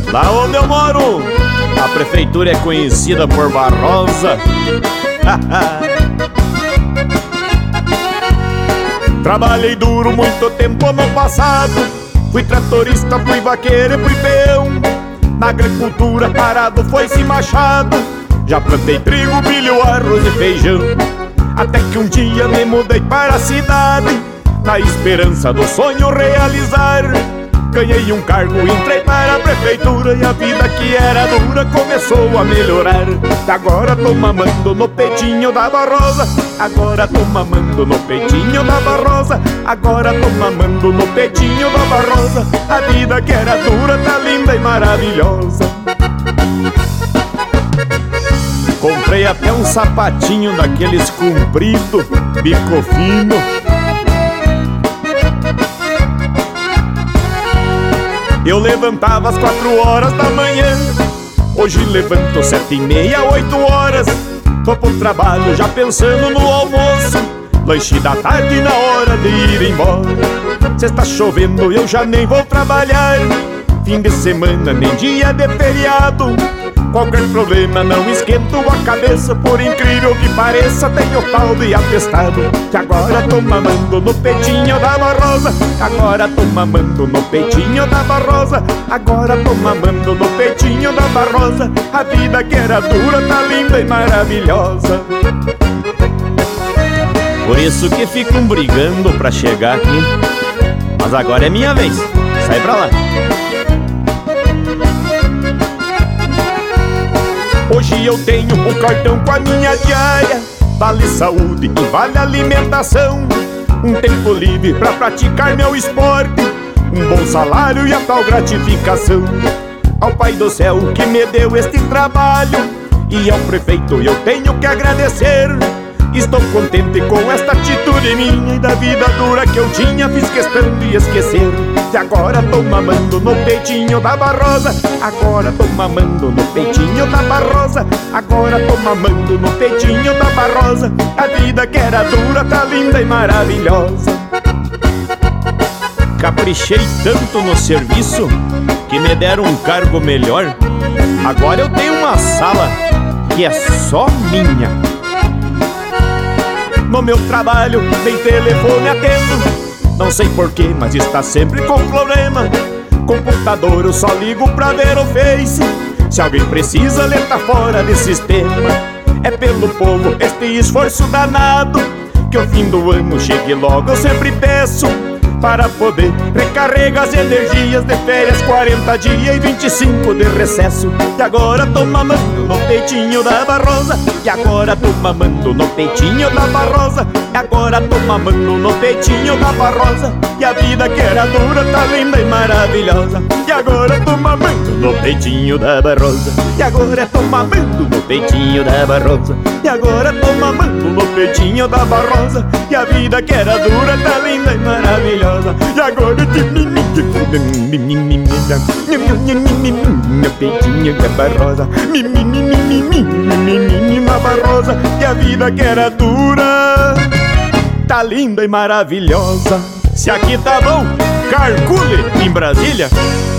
Lá onde eu moro, a prefeitura é conhecida por Barrosa. Trabalhei duro muito tempo no passado. Fui tratorista, fui vaqueiro e fui peão. Na agricultura parado foi-se machado. Já plantei trigo, milho, arroz e feijão. Até que um dia me mudei para a cidade, na esperança do sonho realizar. Ganhei um cargo, entrei para a prefeitura, e a vida que era dura começou a melhorar. Agora tô mamando no peitinho da Barrosa. Agora tô mamando no peitinho da Barrosa. Agora tô mamando no peitinho da Barrosa. A vida que era dura tá linda e maravilhosa. Comprei até um sapatinho daqueles comprido, bico fino. Eu levantava às 4 horas da manhã. Hoje levanto 7h30, 8 horas. Vou pro trabalho já pensando no almoço, lanche da tarde na hora de ir embora. Se está chovendo eu já nem vou trabalhar. Fim de semana nem dia de feriado. Qualquer problema não esquento a cabeça. Por incrível que pareça, tenho tal de atestado. Que agora tô mamando no peitinho da Barrosa. Agora tô mamando no peitinho da Barrosa. Agora tô mamando no peitinho da Barrosa. A vida que era dura tá linda e maravilhosa. Por isso que ficam brigando pra chegar aqui. Mas agora é minha vez, sai pra lá. Hoje eu tenho um cartão com a minha diária, vale saúde e vale alimentação. Um tempo livre pra praticar meu esporte, um bom salário e a tal gratificação. Ao Pai do Céu que me deu este trabalho, e ao prefeito eu tenho que agradecer. Estou contente com esta atitude minha, e da vida dura que eu tinha fiz questão de esquecer. E agora tô mamando no peitinho da Barrosa. Agora tô mamando no peitinho da Barrosa. Agora tô mamando no peitinho da Barrosa. A vida que era dura tá linda e maravilhosa. Caprichei tanto no serviço que me deram um cargo melhor. Agora eu tenho uma sala que é só minha. No meu trabalho tem telefone atendo. Não sei porquê, mas está sempre com problema. Computador eu só ligo pra ver o Face. Se alguém precisa, ele tá fora de sistema. É pelo povo este esforço danado, que o fim do ano chegue logo eu sempre peço, para poder recarregar as energias de férias, 40 dias e 25 de recesso. E agora tô mamando no peitinho da Barrosa. E agora tô mamando no peitinho da Barrosa. E agora tô mamando no peitinho da Barrosa. E a vida que era dura tá linda e maravilhosa. E agora tô mamando no peitinho da Barrosa. E agora tô mamando no peitinho da Barrosa. E agora tô mamando no peitinho da Barrosa. E a vida que era dura tá linda e maravilhosa. E agora meu peitinho da Barrosa. Na Barrosa. E a vida que era dura tá linda e maravilhosa. Se aqui tá bom, calcule em Brasília.